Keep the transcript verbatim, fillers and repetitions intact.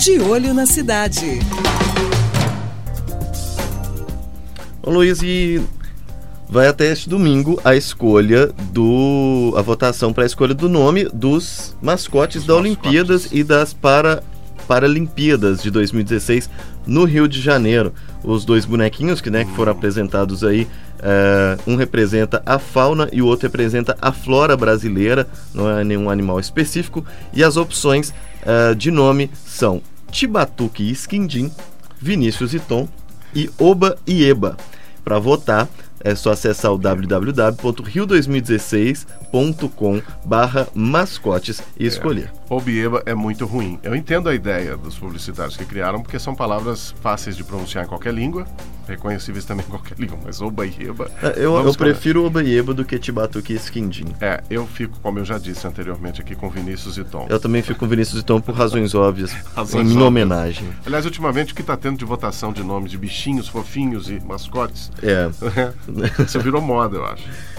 De Olho na Cidade. Ô Luiz, e vai até este domingo a escolha do... a votação para a escolha do nome dos mascotes da Olimpíadas e das para, Paralimpíadas de dois mil e dezesseis no Rio de Janeiro. Os dois bonequinhos que, né, que foram apresentados aí, é, um representa a fauna e o outro representa a flora brasileira, não é nenhum animal específico, e as opções é, de nome são Tibatuque e Esquindim, Vinícius e Tom e Oba e Eba. Para votar, é só acessar o w w w ponto rio dois mil e dezesseis ponto com barra mascotes e escolher. É, Obieba é muito ruim. Eu entendo a ideia dos publicitários que criaram, porque são palavras fáceis de pronunciar em qualquer língua, reconhecíveis também em qualquer língua, mas Oba-Ieba... É, eu eu prefiro Oba-Ieba do que Tibatuque e Esquindim. É, eu fico, como eu já disse anteriormente aqui, com Vinícius e Tom. Eu também fico com Vinícius e Tom por razões óbvias, razões em minha óbvias. homenagem. Aliás, ultimamente, o que está tendo de votação de nomes de bichinhos fofinhos e mascotes... É. Isso virou moda, eu acho.